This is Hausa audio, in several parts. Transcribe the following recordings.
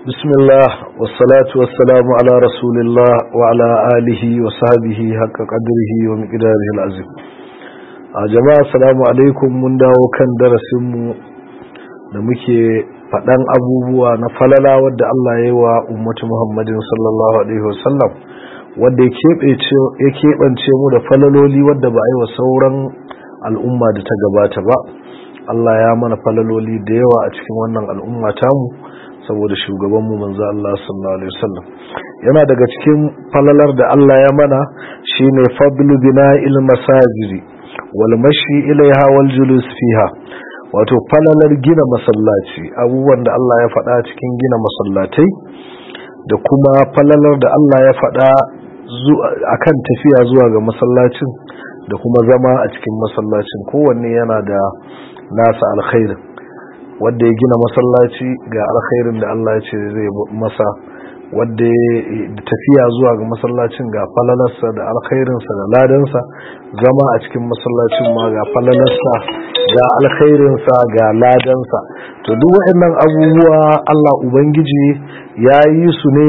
بسم الله والصلاة والسلام على رسول الله وعلى آله وصحبه حق قدره ومقداره العظيم. جماعة السلام عليكم. mun dawo kan darasinmu da muke faɗan abubuwa na falala wadda Allah ya yi wa ummatu Muhammadin sallallahu alaihi wasallam, wadda ya keɓance mu da falaloli wadda ba a yi wa sauran al'umma da ta gabata ba. Allah ya mana falaloli da yawa a cikin wannan al'umma tamu saboda shugabanmu manzo Allah sallallahu alaihi wasallam. Yana daga cikin falalar da Allah ya mana shine fadlu bina'il masajidi wal mashi ilaiha wal julus fiha, wato falalar gina masallaci, abubuwan da Allah ya faɗa cikin gina masallatai da kuma falalar da Allah ya faɗa akan tafiya zuwa ga masallacin da kuma zama a cikin masallacin. Kowanne yana da nasa alkhairin. Wanda ya gina masallaci ga alkhairin da Allah ya ce zai masa, wanda ya tafiya zuwa ga masallacin ga falalarsa da alkhairinsa da ladansa, zama a cikin masallacin ma ga falalarsa ga alkhairinsa ga ladansa. To duk waɗannan abubuwa Allah Ubangiji ya yi su ne,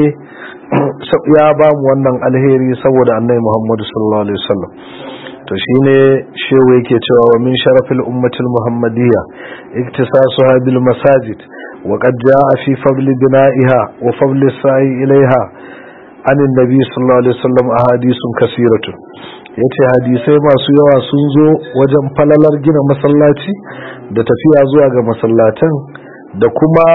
ya ba mu wannan alheri saboda Annabi Muhammad sallallahu alaihi wasallam. To shine shehu yake cewa wa min sharafil ummatil muhammadiyya iktisasuha bil masajid wa qad jaa fi fadli bina'iha wa fadli sa'i ilaiha anin nabi sallallahu alaihi wasallam ahadithun kaseeratun. Yace hadisai masu yawa sun zo wajen falalar gina masallaci da tafiya zuwa ga masallatan da kuma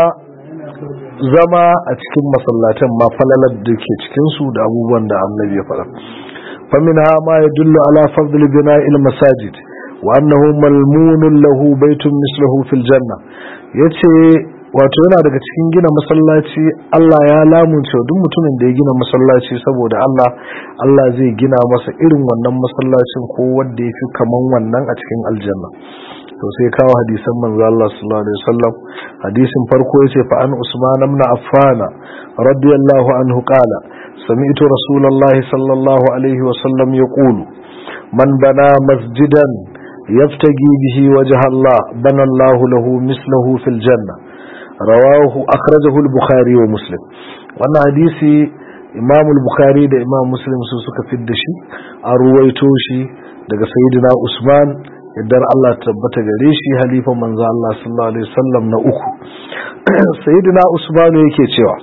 zama a cikin masallatan ma falalar da ke cikin su da abubuwan da annabi ya faɗa. فمنها ما يدل على فضل بناء المساجد وأنه ملمون له بيت مثله في الجنة. yace wato yana daga cikin gina masallaci Allah ya lamunce duk mutumin da ya gina masallaci saboda Allah zai gina masa irin wannan masallacin ko wanda yafi kaman wannan a cikin aljanna. To sai kawo hadisan manzo Allah sallallahu alaihi wasallam. Hadisin farko yace fa an Usman ibn Affan radiyallahu anhu qala سمعت رسول الله صلى الله عليه وسلم يقول من بنى مسجدا يفتقي به وجه الله بنى الله له مثله في الجنة. رواه أخرجه البخاري ومسلم. وأن حديثي إمام البخاري ده إمام مسلم سوسك في الدشي أرويتوشي ده سيدنا عثمان يدر الله تبت غريشي حليفة منزل الله صلى الله عليه وسلم نأخو. سيدنا عثمان يكي تشوى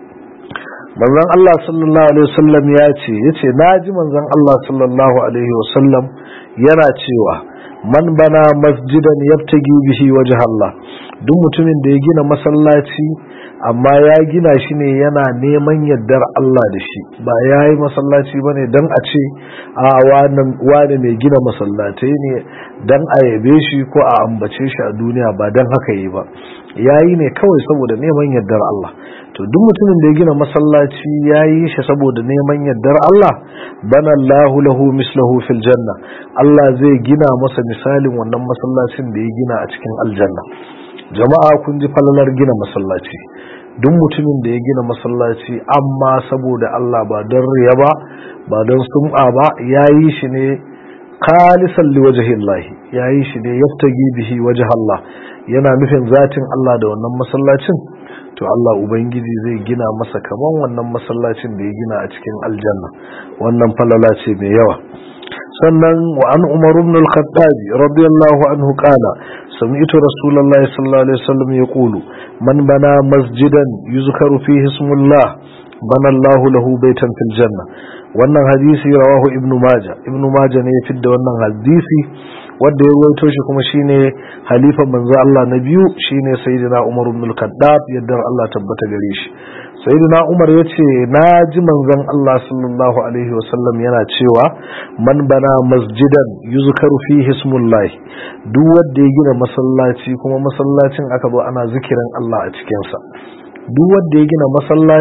manzon Allah sallallahu alaihi wasallam yace naji manzon Allah sallallahu alaihi wasallam yana cewa man bana masjidan yabtagi bihi wajha Allah, duk mutumin da ya gina masallaci amma ya gina shi ne yana neman yardar Allah da shi, ba yayi masallaci bane dan a ce a wani mai gina masallatai ne dan a yabe shi ko a ambace shi a duniya, ba dan haka yi ba, yayi ne kawai saboda neman yardar Allah. To duk mutumin da ya gina masallaci yayi shi saboda neman yardar Allah, bana Allahu lahu mislahu fil janna, Allah zai gina masa misalin wannan masallacin da ya gina a cikin aljanna. Jama'a kun ji falalar gina masallaci. Duk mutumin da ya gina masallaci amma saboda Allah, ba don riya ba don sum'a ba, yayi shi ne khalisan liwajhi Allah, yayi shi ne yaftagi bihi wajha Allah, yana nufin zatin Allah da wannan masallacin. To Allah Ubangiji zai gina masa kaman wannan masallacin da ya gina a cikin aljanna. Wannan falala ce mai yawa. Sannan wa an Umar ibn al-Khattab radiyallahu anhu qala sami'tu Rasulullahi sallallahu alaihi wasallam yaqulu man bana masjidan yuzkaru fihi ismullah bana Allahu lahu baytan fil janna. Wannan hadisi rawahu Ibn Majah ne ya fidda wannan hadisi, wanda ya rawaito shi kuma shine halifan manzo Allah na biyu, shine sayyidina Umar ibn al-Khattab, yadda Allah tabbata gare shi. Sayyidina Umar yace naji manzon Allah sallallahu alaihi wasallam yana cewa man bana masjidan yuzkaru fihi ismullah, duk wanda ya gina masallaci kuma masallacin aka zo ana zikirin Allah a cikin sa. Duk wanda ya gina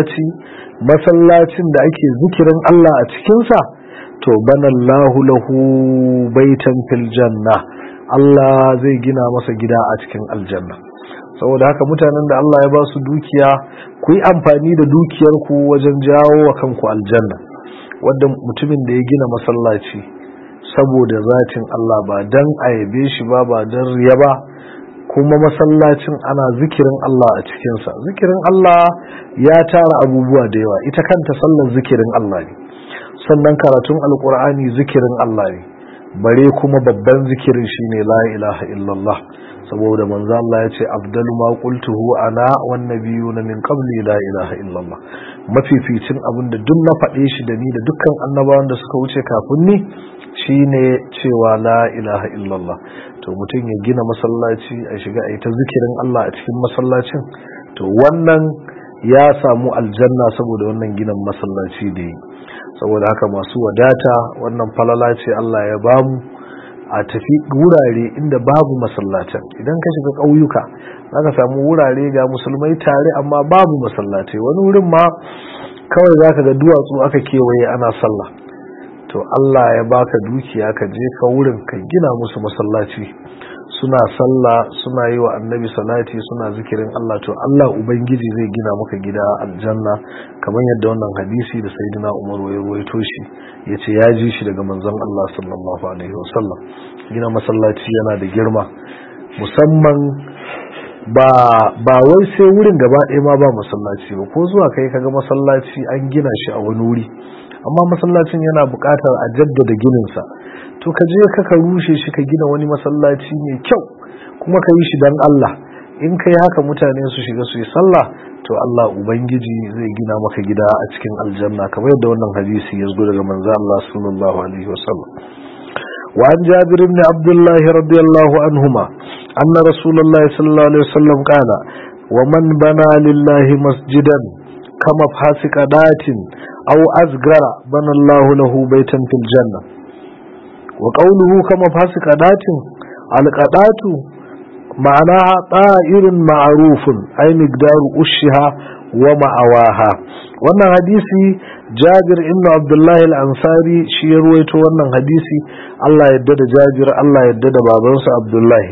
masallacin da ake zikirin Allah a cikin sa, to banallahu lahu baitan fil janna, Allah zai gina masa gida a cikin aljanna. Saboda haka mutanen da Allah ya ba su dukiya, ku yi amfani da dukiyar ku wajen jawo wa kanku aljanna. Wanda mutumin da ya gina masallaci saboda zatin Allah, ba dan ayabe shi ba dan riya ba, kuma masallacin ana zikirin Allah a cikinsa. Zikirin Allah ya tara abubuwa da yawa, ita kanta sallar zikirin Allah ne, sannan karatun alkur'ani zikirin Allah ne, bare kuma babban zikirin shine la ilaha illallah, saboda manzo Allah ya ce afdalu ma qultuhu ana wan nabiyuna min qabli la ilaha illallah, mafificin abinda duk na faɗe shi da ni da dukkan annabawan da suka wuce kafin ni shine cewa la ilaha illallah. To mutum ya gina masallaci a shiga a yi ta zikirin Allah a cikin masallacin, to wannan ya samu aljanna saboda wannan ginin masallaci da yi. Saboda haka masu wadata wannan falala ce Allah ya bamu a tafi wurare inda babu masallatan. Idan ka shiga ƙauyuka zaka samu wurare ga musulmai tare amma babu masallatai, wani wurin ma kawai zaka ga duwatsu aka kewaye ana sallah. To Allah ya baka dukiya ka je ka wurin ka gina musu masallaci, suna sallah, suna yi wa annabi salati, suna zikirin Allah, to Allah ubangiji zai gina maka gida aljanna, kamar yadda wannan hadisi da sayyidina Umar ya ruwaito shi, yace ya ji shi daga manzon Allah sallallahu alaihi wasallam. Gina masallaci yana da girma, musamman ba wai sai wurin gaba ɗaya ma ba masallaci ba, ko zuwa kai kaga masallaci an gina shi a wani wuri amma masallacin yana buƙatar a jaddada gininsa, to ka je ka rushe shi ka gina wani masallaci mai kyau kuma ka yi shi don Allah. In ka yi haka mutane su shiga su yi sallah, to Allah ubangiji zai gina maka gida a cikin aljanna, kamar yadda wannan hadisi ya zo daga manzo Allah sallallahu alaihi wasallam. wa an Jabir ibn Abdullah radiyallahu anhuma anna Rasulullah sallallahu alaihi wasallam qala wa man bana lillahi masjidan kama fasiqadatin أو أزغر بنى الله له بيتا في الجنة. وقوله كما فاسق قدات، القدات معناها طائر معروف أي مقدار أشها ومأواها. وانا حديثي جابر ابن عبد الله الأنصاري شيرويته وانا حديثي الله يدد جابر الله يدد بابنس عبد الله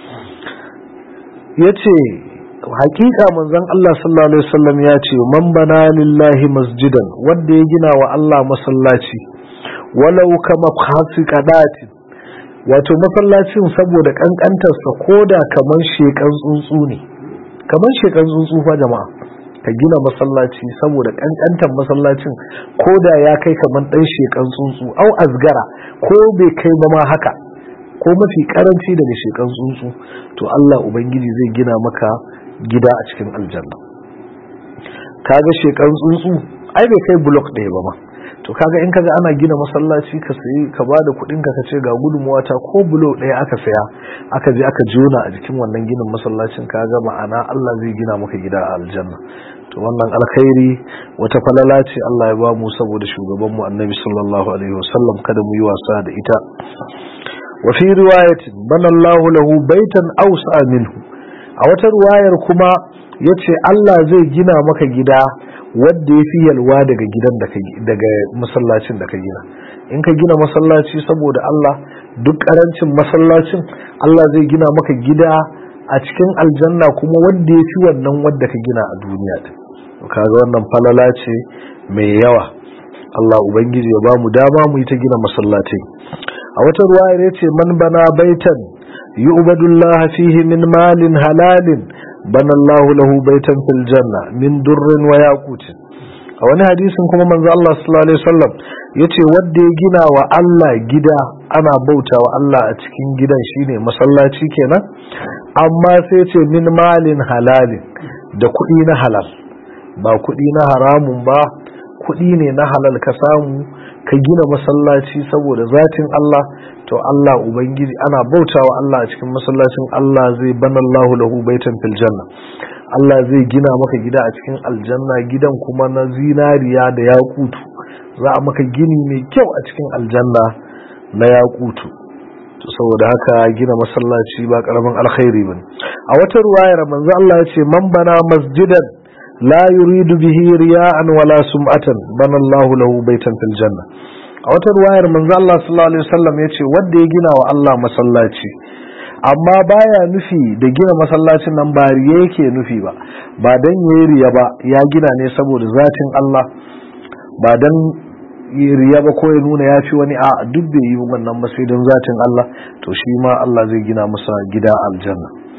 يتي hakika manzon Allah sallallahu alaihi wasallam ya ce man bana lillahi masjidan, wanda ya gina wa Allah masallaci, walau kama khasiqadati, wato masallacin saboda kankantar sa koda kaman shekan tsuntsu ne, kaman shekan tsuntsu fa jama'a, ka gina masallaci saboda kankantar masallacin koda ya kai kaman dan shekan tsuntsu, au azgara ko bai kai ba ma haka, ko mafi karanci daga shekan tsuntsu, to Allah ubangiji zai gina maka gida a cikin aljanna. Kaga shekan tsuntsu ai bai kai block ɗaya ba ma, to kaga in kaga ana gina masallaci ka sayi ka bada kuɗin ka ce ga gudunmuwa ta, ko block ɗaya aka saya aka je aka jona a jikin wannan ginin masallacin, kaga ma'ana Allah zai gina maka gida a aljanna. To wannan alkhairi wata falala ce Allah ya ba mu saboda shugaban mu annabi sallallahu alaihi wasallam, kada mu yi wasa da ita. Wa fi riwayatin bana Allahu lahu baitan awsa minhu, a wata ruwayar kuma ya ce Allah zai gina maka gida wadda ya fi yalwa daga gidan daga masallacin da ka gina. In ka gina masallaci saboda Allah, duk karancin masallacin Allah zai gina maka gida a cikin aljanna kuma wadda ya fi wannan wadda ka gina a duniya din. Kaga wannan falala ce mai yawa. Allah ubangiji ya ba mu dama mu yi ta gina masallatai. A wata ruwayar ya ce man bana baitan يؤبد الله فيه من مال حلال بنى الله له بيتا في الجنة من در وياقوت. a wani hadisin kuma manzo Allah sallallahu alaihi wasallam yace wanda ya gina wa Allah gida, ana bauta wa Allah a cikin gidan shine masallaci kenan, amma sai yace min malin halalin, da kuɗi na halal, ba kuɗi na haramun ba, kuɗi ne na halal ka samu ka gina masallaci saboda zatin Allah, to Allah ubangiji ana bautawa Allah a cikin masallacin, Allah zai banallahu lahu baitan fil janna, Allah zai gina maka gida a cikin aljanna, gidan kuma na zinariya da yakutu, za a maka gini mai kyau a cikin aljanna na yakutu. To saboda haka gina masallaci ba karamin alkhairi bane. A wata ruwayar manzo Allah ya ce man bana masjidan la yuridu bihi riya'an wala sum'atan banallahu lahu baitan fil janna. A wata ruwayar manzo Allah sallallahu alaihi wasallam ya ce wanda ya gina wa Allah masallaci amma baya nufi da gina masallacin nan ba riya yake nufi ba dan yayi riya ba, ya gina ne saboda zatin Allah, ba dan riya ba ko ya nuna ya fi wani, a duk bai yi wannan ba sai dan zatin Allah, to shi ma Allah zai gina masa gida aljanna.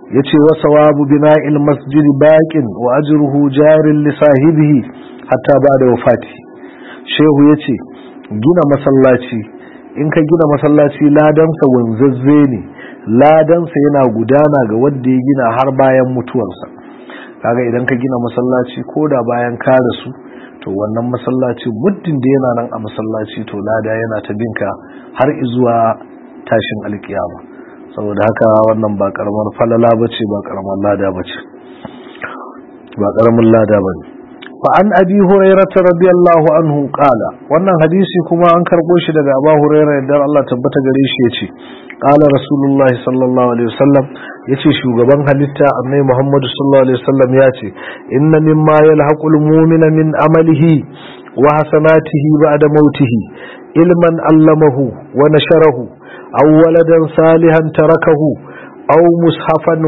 yace wa sawabu bina'il masjidi baqin wa ajruhu jarin li sahibihi hatta ba'da wafati. Shehu yace gina masallaci, in ka gina masallaci ladansa wanzazze ne, ladansa yana gudana ga wanda ya gina har bayan mutuwarsa. Kaga idan ka gina masallaci ko da bayan ka rasu, to wannan masallaci muddin da yana nan a masallaci to lada yana ta binka har zuwa tashin alkiyama. Saboda haka wannan ba karamar falala bace, ba karamar lada bace, ba karamin lada bane. Fa an abi hurairah radiyallahu anhu qala, wannan hadisi kuma an karbo shi daga Abu Hurairah yadda Allah tabbata gare shi yace qala Rasulullah sallallahu alaihi wasallam, yace shugaban halitta annabi Muhammad sallallahu alaihi wasallam yace inna mimma yalhaqul mu'mina min amalihi wa hasanatihi ba'da mautihi ilman allamahu wa nasharahu aw waladan salihan tarakahu aw mushafan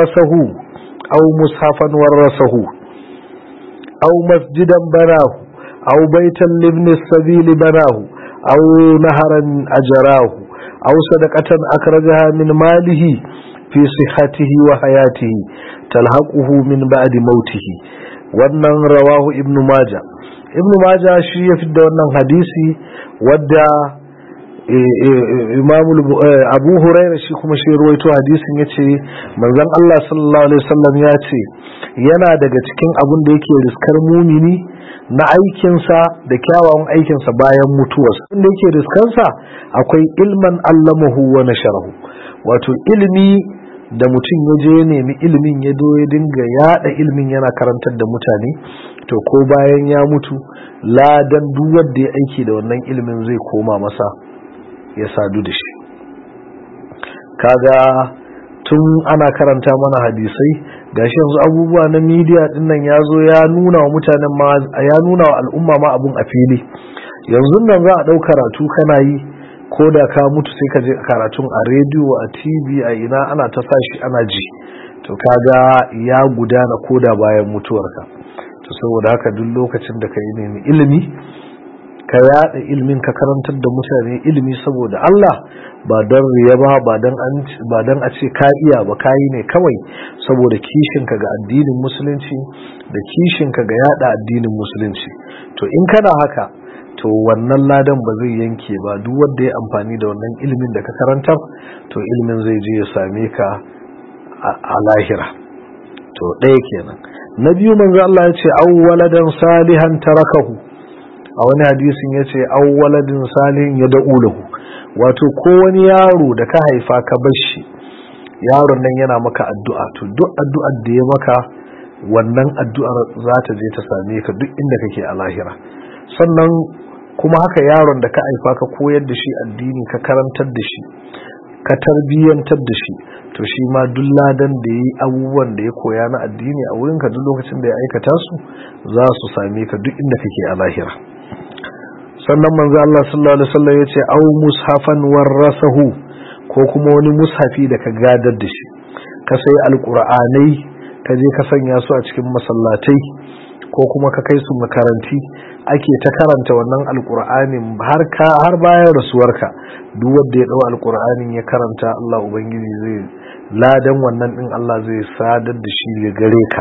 warasahu أو مسجدا بناه أو بيتا لابن السبيل بناه أو نهرا أجراه أو صدقة أخرجها من ماله في صحته وحياته تلحقه من بعد موته. wannan rawahu ibnu maja shi ya fidda wannan hadisi wadda imam abu hurairah shi kuma shi ruwaito hadisin yace manzon Allah sallallahu alaihi wasallam yace yana daga cikin abin da yake riskar mumini na aikinsa da kyawawan aikinsa bayan mutuwarsa, inda yake riskansa akwai ilman allamahu wa nasharahu, wato ilimi da mutum ya je nemi ilimin ya dinga yada ilimin yana karantar da mutane, to ko bayan ya mutu ladan duk wanda ya aiki da wannan ilimin zai koma masa ya sadu da shi. Kaga tun ana karanta mana hadisai, gashi yanzu abubuwa na media din nan yazo ya nuna wa mutanen ma, ya nuna wa al'umma ma abun a fili. Yanzu nan za a dau karatu kana yi, ko da ka mutu sai ka je karatun a radio, a TV, a ina ana ta sashi ana ji. To kaga ya gudana koda bayan mutuwarka. To saboda haka duk lokacin da ka yi nemi ilimi, ka yada ilimin, ka karantar da mutane ilimi saboda Allah, ba don riya ba don a ce ka iya ba, kayi ne kawai saboda kishinka ga addinin musulunci da kishinka ga yada addinin musulunci. To in kana haka, to wannan ladan ba zai yanke ba. Duk wanda ya amfani da wannan ilimin da ka karantar, to ilimin zai je ya same ka a lahira. To ɗaya kenan. Na biyu, manzo Allah ya ce awwaladan salihan tarakahu, a wani hadisin ya ce awwaladin salihin ya da'ulahu, wato ko wani yaro da ka haifa ka bar shi, yaron nan yana maka addu'a, to duk addu'ar da ya maka, wannan addu'ar za ta je ta same ka duk inda kake a lahira. Sannan kuma haka yaron da ka haifa ka koyar da shi addini, ka karantar da shi, ka tarbiyyantar da shi, to shi ma duk ladan da yi abubuwan da ya koya na addini a wurinka duk lokacin da ya aikata su za su same ka duk inda kake a lahira. Sannan manzo Allah sallallahu alaihi wasallam yace au mushafan warasahu, ko kuma wani mushafi da ka gadar da shi, ka sai alqur'anai ka je ka sanya su a cikin masallatai, ko kuma ka kai su makaranti ake ta karanta wannan alqur'anin har bayan rasuwarka. Duk wanda ya dau alqur'anin ya karanta, Allah ubangiji zai ladan wannan din Allah zai sadar da shi ga gare ka.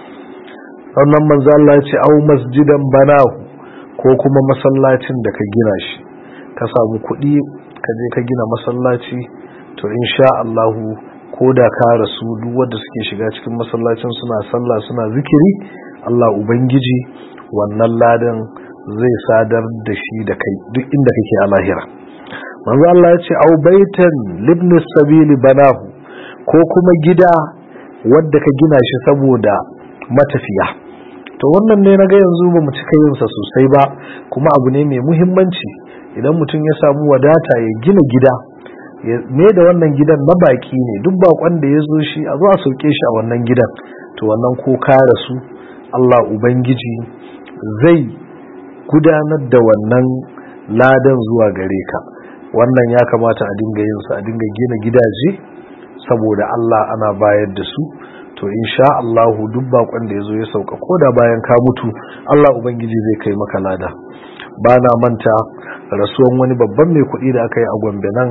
Sannan manzo Allah yace au masjidan banahu, ko kuma masallacin da ka gina shi, ka samu kuɗi ka je ka gina masallaci, to insha Allah ko da ka rasu duk wanda suke shiga cikin masallacin suna sallah suna zikiri, Allah ubangiji wannan ladan zai sadar da shi da kai duk inda kake a lahira. Manzo Allah ya ce au baitan libni sabili banahu, ko kuma gida wanda ka gina shi saboda matafiya. To wannan ne naga yanzu ba mu cika yin sa sosai ba, kuma abu ne mai muhimmanci. Idan mutum ya samu wadata ya gina gida, me da wannan gidan na baki ne, duk bakon da ya zo shi a zo a sauke shi a wannan gidan, to wannan ko ka rasu Allah ubangiji zai gudanar da wannan ladan zuwa gare ka. Wannan ya kamata a dinga yin sa, a dinga gina gidaje saboda Allah, ana bayar da su. To insha Allah duk bakon da yazo ya sauka koda bayan ka mutu, Allah ubangiji zai kai maka lada. Bana manta rasuwan wani babban mai kuɗi da aka yi a Gombe nan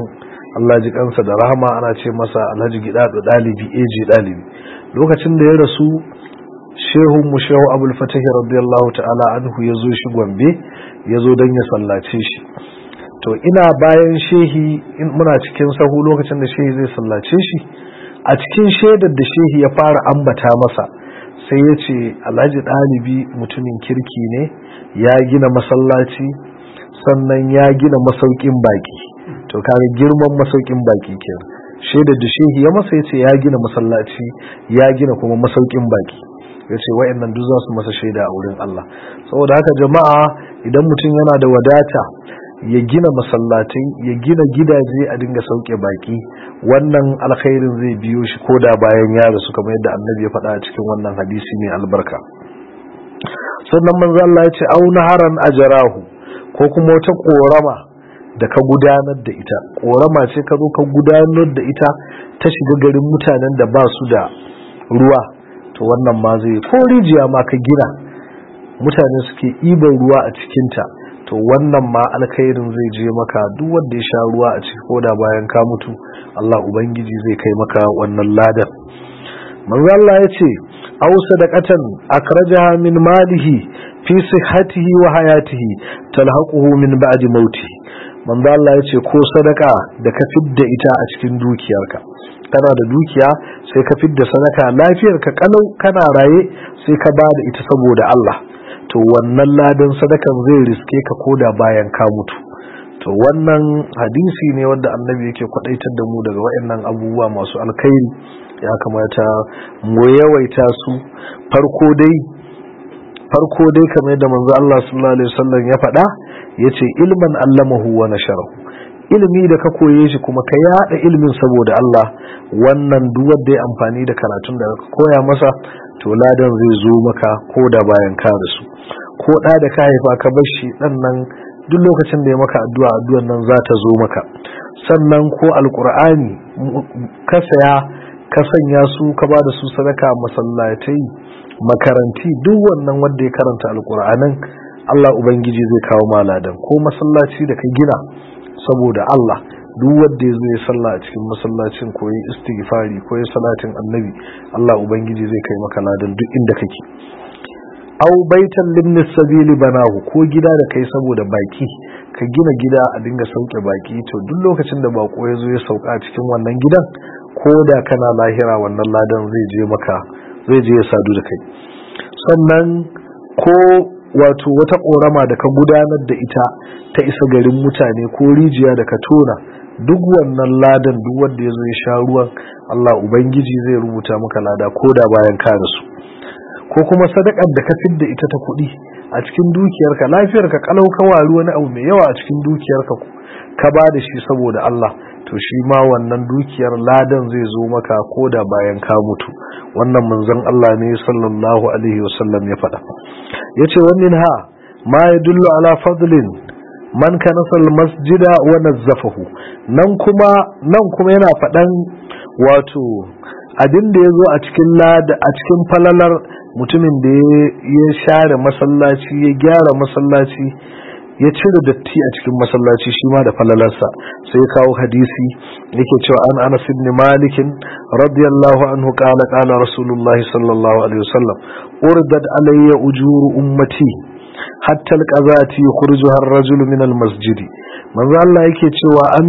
Allah ji kansa da rahama, ana ce masa Alhaji Gidado Dalibi eji Dalibi. Lokacin da ya rasu, shehun mu Shehu Abul Fatih radiyallahu ta'ala anhu ya zo shi Gombe, ya zo don ya sallace shi. To ina bayan shehi, muna cikin sahu lokacin da shehi zai sallace shi, a cikin shaidar da shehi ya fara ambata masa sai ya ce Alhaji Dalibi mutumin kirki ne, ya gina masallaci sannan ya gina masaukin baki. To kare girman masaukin baki kenan, shaidar da shehi ya masa yace ya gina masallaci, ya gina kuma masaukin baki, yace wayannan duk za su masa shaida a wurin Allah. Saboda haka jama'a, idan mutum yana da wadata ya gina masallatai, ya gina gidaje a dinga sauke baki, wannan alkhairin zai biyo shi koda bayan ya rasu, kamar yadda Annabi ya faɗa a cikin wannan hadisi mai albarka. Sannan manzo Allah ya ce au naharan ajrahu, ko kuma wata korama da ka gudanar da ita, korama ce ka zo ka gudanar da ita ta shiga garin mutanen da ba su da ruwa, to wannan ma zai, ko rijiya ma ka gina mutane suke iban ruwa a cikinta, to wannan ma alkhairin zai je maka. Duk wanda ya sha ruwa a ciki koda bayan ka mutu, Allah ubangiji zai kai maka wannan ladan. manzo Allah ya ce aw sadaqatan akrajaha min malihi fi sihhatihi wa hayatihi talhaquhu min ba'di mautihi. manzo Allah ya ce ko sadaka da ka fidda ita a cikin dukiyarka, kana da dukiya sai ka fidda sadaka, lafiyarka kalau kana raye sai ka bada ita saboda Allah, to wannan ladan sadakan zai riske ka koda bayan ka mutu. To wannan hadisi ne wanda Annabi yake kwadaitar da mu daga wayannan abubuwa masu alkhairi, ya kamata mu yawaita su. Farko dai kamar da manzo Allah sallallahu alaihi wasallam ya faɗa, yace ilman allamahu wa nasharahu, ilimi da ka koye shi kuma ka yada ilimin saboda Allah, wannan duk wanda ya amfani da karatun da ka koya masa, to ladan zai zo maka koda bayan ka rasu. Ko da ka haifa ka bar shi, dan nan duk lokacin da ya maka addu'an nan za ta zo maka. Sannan ko alqur'ani ka saya ka sanya su, ka ba da su sadaka masallatai, makaranti, duk wannan wanda ya karanta alqur'anin, Allah ubangiji zai kawo maladan. Ko masallaci da ka gina saboda Allah, duk wanda ya zo ya salla a cikin masallacin, ko yi istighfari ko yi salatin annabi, Allah ubangiji zai kai maka ladan duk inda kake. Aw baitan limnis sabili banahu, ko gida da kai saboda baki, ka gina gida a dinga sauke baki, to duk lokacin da bako ya zo ya sauka cikin wannan gidan, ko da kana lahira wannan ladan zai je maka, zai je ya sadu da kai. Sannan ko wato wata korama da ka gudanar da ita ta isa garin mutane, ko rijiya da ka tona, duk wannan ladan duk wanda ya zo ya sha ruwan, Allah ubangiji zai rubuta maka lada ko da bayan ka rasu. Ko kuma sadakar da ka fidda ita ta kuɗi a cikin dukiyarka, lafiyarka kalau ka wari wani abu mai yawa a cikin dukiyarka ka ba da shi saboda Allah, to shi ma wannan dukiyar ladan zai zo maka ko da bayan ka mutu. Wannan manzon Allah ne sallallahu alaihi wasallam ya faɗa. Yace wannan ha ma yadullu ala fadlin man kanasa almasjida wa nazzafahu. Nan kuma yana faɗan wato abin da yazo a cikin lada, a cikin falalar mutumin da ya share masallaci, ya gyara masallaci, ya cire datti a cikin masallaci, shi ma da falalarsa. Sai kawo hadisi yake cewa an Anas ibn Malik radiyallahu anhu qala qala Rasulullahi sallallahu alaihi wasallam urdat alayya ujuru ummati hatta alqazati yukhrijuha ar-rajulu min al-masjid. manzo Allah yake cewa an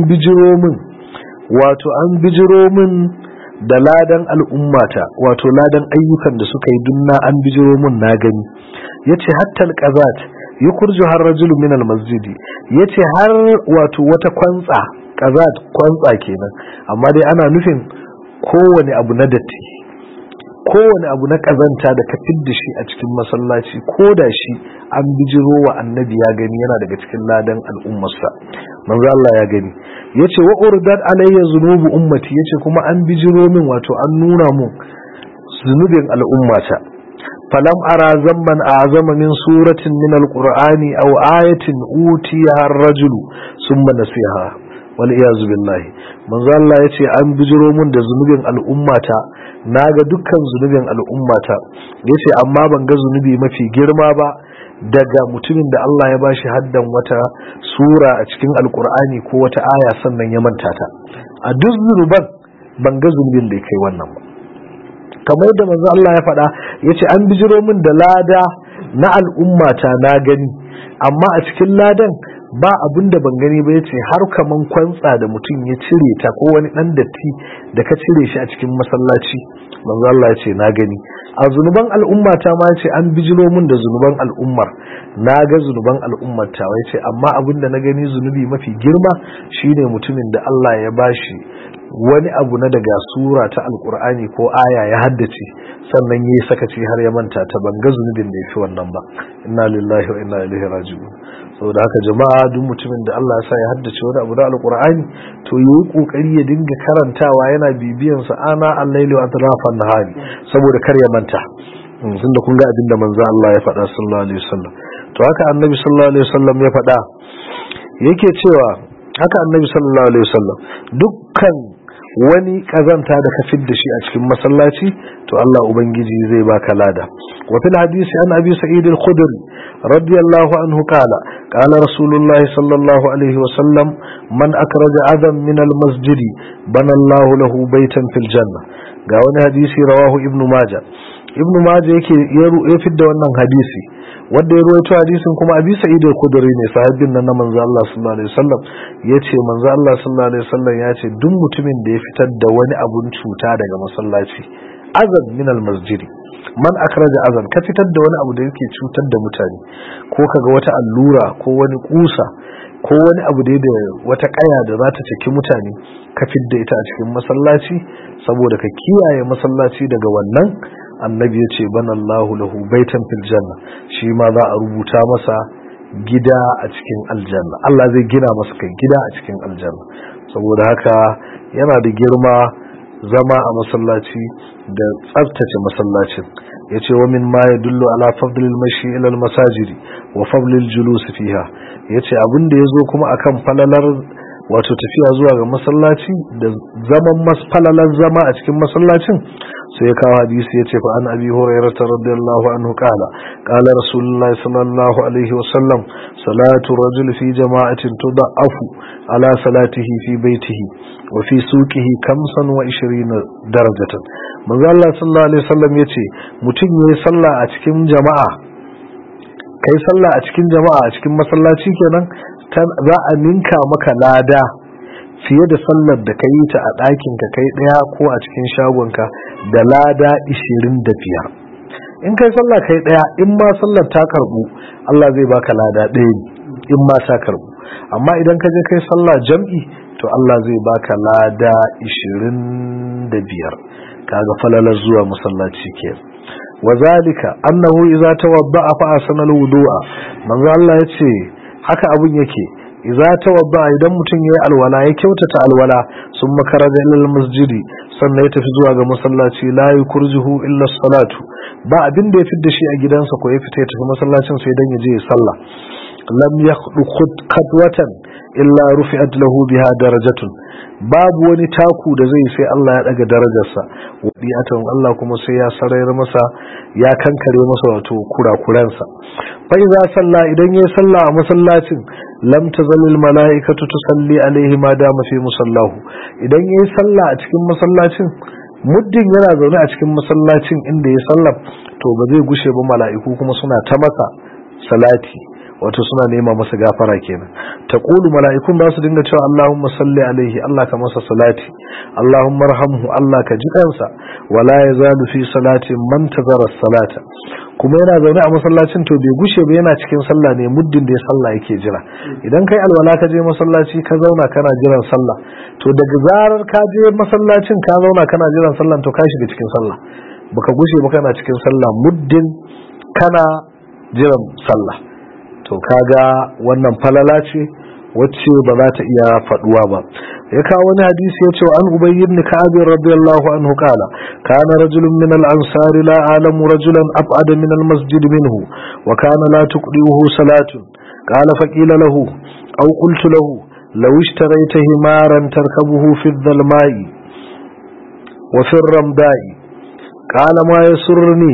bijiro min da ladan al'ummata, wato ladan ayyukan da suka yi dunna an bijiro mun na gani. Yace hatta alqazat yukhrijuha ar-rajulu min al-masjid, yace har wato wata kwantsa, qazat kwantsa kenan, amma dai ana nufin kowane abu na datti, kowane abu na kazanta da ka fidda shi a cikin masallaci, ko da shi an bijiro wa annabi ya gani, yana daga cikin ladan al'ummarsa. manzo Allah ya gani. Yace wa urdat alayya zunubu ummati, yace kuma an bijiro min, wato an nuna mun zunubin al'ummata. falam ara zamman a'zama min suratin min alqur'ani aw ayatin utiya ar-rajulu thumma nasiha, wal iyaz billahi. manzo Allah yace an bijiro mun da zunubin al'ummata, naga dukkan zunubin al'ummata, yace amma ban ga zunubi mafi girma ba daga mutumin da Allah ya bashi haddan wata sura a cikin alkur'ani ko wata aya sannan ya manta ta. A duk zunuban ban ga zunubin da ya kai wannan ba. Kamar yadda manzo Allah ya faɗa yace an bijiro min da lada na al'ummata na gani, amma a cikin ladan ba abin da ban gani ba, yace har kaman kwantsa da mutum ya cire ta ko wani dan datti da ka cire shi a cikin masallaci, manzo Allah yace na gani. A zunuban al'ummata ma yace an bijiro min da zunuban al'ummar, na ga zunuban al'ummata, yace amma abin da na gani zunubi mafi girma shine mutumin da Allah ya bashi wani abu na daga sura ta alkur'ani ko aya ya haddace sannan yayi sakaci har ya manta ta. Ban ga zunubin da yafi wannan ba. Inna lillahi wa inna ilaihi raji'un. Saboda haka jama'a, duk mutumin da Allah ya sa ya haddace wani abu na alkur'ani to yayi kokari ya dinga karantawa yana bibiyan sa ana al-laili wa atrafan nahari saboda kar ya manta. Tunda kun ga abin da manzo Allah ya faɗa sallallahu alaihi wasallam. To haka annabi sallallahu alaihi wasallam ya faɗa, yake cewa haka annabi sallallahu alaihi wasallam, dukkan wani kazanta da ka fidda shi a cikin masallaci to Allah ubangiji zai baka lada. Wa fil hadisi an abi sa'id al-khudri radiyallahu anhu qala rasulullahi sallallahu alaihi wasallam man akraja adam min al-masjid bana Allah lahu baytan fil janna. Ga wani hadisi rawahu ibnu majah yake ya fidda wannan hadisi, wanda ya ruwaito hadisin kuma abi sa'id al-khudri ne, sahabbin nan na manzo Allah sallallahu alaihi wasallam. Yace manzo Allah sallallahu alaihi wasallam yace duk mutumin da ya fitar da wani abun cuta daga masallaci, azan min al-masjid, man akraja azan, ka fitar da wani abu da yake cutar da mutane, ko kaga wata allura ko wani kusa ko wani abu da wata kaya da za ta ciki mutane, ka fidda ita a cikin masallaci saboda ka kiyaye masallaci daga wannan, annabi ya ce bana Allahu lahu baitan fil janna, shi ma za a rubuta masa gida a cikin aljanna. Allah zai gina masa kai gida a cikin aljanna. Saboda haka yana da girma zama a masallaci da tsaftace masallacin. Yace wa min ma yadullu ala fadlil mashi ila al masajidi wa fadlil julus fiha. Yace abin da yazo kuma akan falalar wato tafiya zuwa ga masallaci da falalar zama a cikin masallacin, sai ya kawo hadisi yace fa an abi hurairah radiyallahu anhu qala rasulullahi sallallahu alaihi wasallam salatu rajul fi jama'atin tudaffu ala salatihi fi baitihi wa fi suqihi 25 darajatan. manzo Allah sallallahu alaihi wasallam yace mutum yayi sallah a cikin jama'a, kai sallah a cikin jama'a a cikin masallaci kenan, za a ninka maka lada fiye da sallar da ka yi ta a ɗakinka kai ɗaya ko a cikin shagonka da lada 25. In kai sallah kai ɗaya, in ma sallar ta karɓu Allah zai baka lada ɗaya in ma ta karɓu, amma idan ka je kai sallah jam'i to Allah zai baka lada 25. kaga falalar zuwa masallaci ke. Wazalika annahu idza tawadda'a fa asana al-wudu'a, manzo Allah yace haka abun yake, idza tawadda idan mutum yayi alwala ya kyautata alwala, sun makaraja ila masjidi, sannan ya tafi zuwa ga masallaci, la yukurjuhu illa salatu, ba abin da ya fidda shi a gidansa ko ya fita ya tafi masallacin sai dan ya je ya sallah, lam yakhdu khutwatan illa rufi'at lahu biha darajatun, babu wani taku da zai sai Allah ya daga darajarsa, wadiyatan Allah kuma sai ya sarayar masa, ya kankare masa wato kurakuransa. fa idza salla, idan yayi sallah a masallacin, lam tazalil malaikatu tusalli alaihi ma dama fi musallahu, idan yayi sallah a cikin masallacin, muddin yana zaune a cikin masallacin inda yayi sallah, to ba zai gushe ba mala'iku kuma suna ta masa salati, wato suna nema masa gafara kenan. Taqulu, mala'ikun ba su dinga cewa Allahumma salli alaihi, Allah ka masa salati, Allahumma arhamhu, Allah ka ji kansa, wala yazalu fi salati man tazara salata, kuma yana zaune a masallacin to bai gushe ba yana cikin sallah ne muddin da ya sallah yake jira. Idan kai alwala ka je masallaci ka zauna kana jiran sallah, to daga zarar ka je masallacin ka zauna kana jiran sallah to ka shiga cikin sallah, baka gushe ba kana cikin sallah muddin kana jiran sallah. To kaga wannan falala ce wacce ba za ta iya faduwa ba. Ya kawo wani hadisi ya ce wa an Ubay ibn Ka'ab radiyallahu anhu qala kana rajulun min al-ansar la alamu rajulan ab'ada min al-masjid minhu wa kana la tuqdihu salatun qala faqila lahu aw qultu lahu law ishtarayta himaran tarkabuhu fi adh-dhalma'i wa fi ar-ramda'i qala ma yasurruni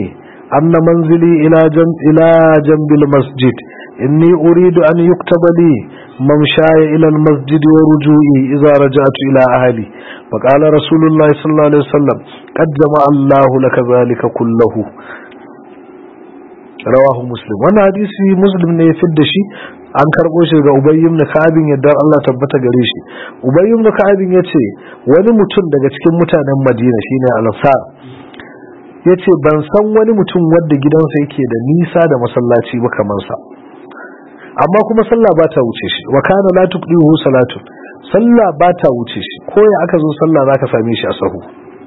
anna manzili ila janbil masjid inni uridu an yuktaba li mamshaya ila al-masjid wa ruju'i idha raja'tu ila ahli فقال رسول الله صلى الله عليه وسلم قد جمع الله لك ذلك كله رواه مسلم. wannan hadisi muslim ne ya fidda shi, an karbo shi daga Ubay ibn Ka'ab yadda Allah tabbata gare shi. Ubay ibn Ka'ab yace wani mutum daga cikin mutanen Madina shine Al-Ansar yace ban san wani mutum wanda gidansa yake da nisa da masallaci ba kamar sa, amma kuma sallah ba ta wuce shi, wa kana la tuqdihu salatu, sallah ba ta wuce shi, ko ya aka zo sallah zaka same shi a sahu.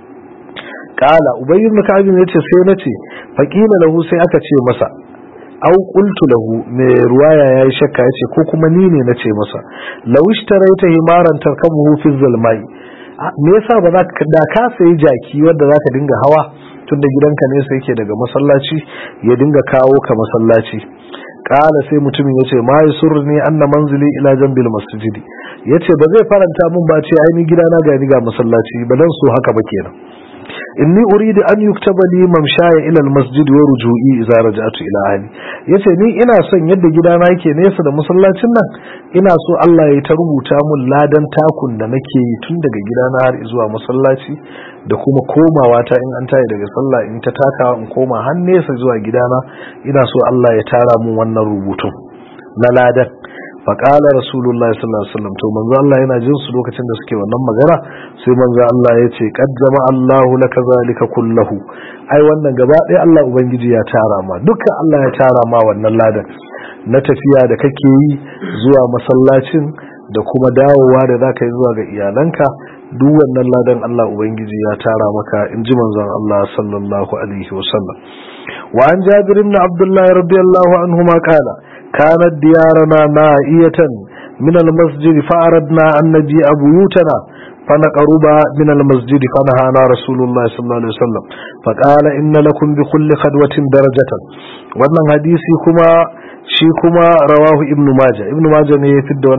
Kala Ubay ibn Ka'ab yace sai nace faqila lahu, sai aka ce masa, au qultu lahu, me ruwaya yayi shakka yace ko kuma ni ne nace masa, law ishtaraita himaran tarkabuhu fi zalmai, me yasa ba za ka da ka sayi jaki wanda zaka dinga hawa tunda gidanka ne sai yake daga masallaci ya dinga kawo ka masallaci. Kala sai mutumin yace ma yusurni anna manzili ila jambil masjid, yace ba zai faranta mun ba ce ai ni gidana ga masallaci, ba dan so haka ba kenan. inni uridu an yuktaba li mamshaya ila almasjid wa ruju'i idza raja'tu ila ahli, yace ni ina son yadda gidana yake nesa da masallacin nan, ina so Allah ya ta rubuta mun ladan takun da nake yi tun daga gidana har zuwa masallaci, da kuma komawa ta in an tayi daga sallah in ta takawa in koma har nesa zuwa gidana, ina so Allah ya tara mun wannan rubutun na ladan. فقال رسول الله صلى الله عليه وسلم to manzo Allah yana jin su lokacin da suke wannan magana, sai manzo Allah ya ce qad jama Allahu laka zalika kullahu, ai wannan gaba ɗaya Allah ubangiji ya tara ma, dukkan Allah ya tara ma wannan ladan na tafiya da kake yi zuwa masallacin da kuma dawowa da zaka yi zuwa ga iyalanka, duk wannan ladan Allah ubangiji ya tara maka, in ji manzon Allah sallallahu alaihi wasallam. Wa an Jabir ibn Abdullah radiyallahu anhuma qala كانت ديارنا نائية من المسجد فأردنا أن نجيء بيوتنا فنقرب من المسجد فنهانا رسول الله صلى الله عليه وسلم فقال إن لكم بكل خدوة درجة. wannan hadisi kuma shi kuma rawahu ibn Majah ne ya fidda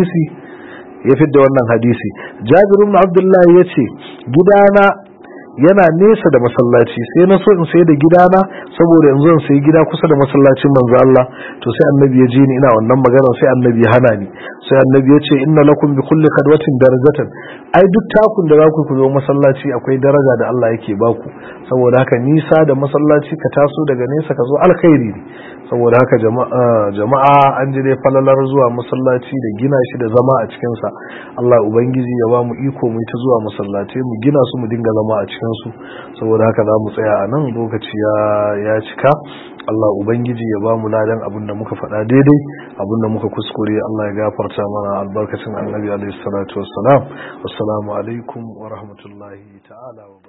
wannan hadisi. Jabir ibn Abdullah yace gidana yana nesa da masallaci, sai na so in sai da gidana saboda yanzu in sai gida kusa da masallacin manzo Allah, to sai annabi ya ji ni ina wannan magana, sai annabi ya hana ni, sai annabi ya ce inna lakum bi kulli khadwatin darajatan, ai duk takun da zaku ku zo masallaci akwai daraja da Allah yake baku, saboda haka nisa da masallaci ka taso daga nesa ka zo alkhairi ne. Saboda haka jama'a an ji dai falalar zuwa masallaci da gina shi da zama a cikin sa. Allah ubangiji ya ba mu iko mu ta zuwa masallaci mu gina su mu dinga zama a cikin su. Saboda haka za mu tsaya a nan, lokaci ya cika. Allah ubangiji ya ba mu ladan abin da muka faɗa daidai, abin da muka kuskure Allah ya gafarta mana, albarkacin annabi alaihi salatu wassalam. Assalamu alaikum wa rahmatullahi ta'ala wa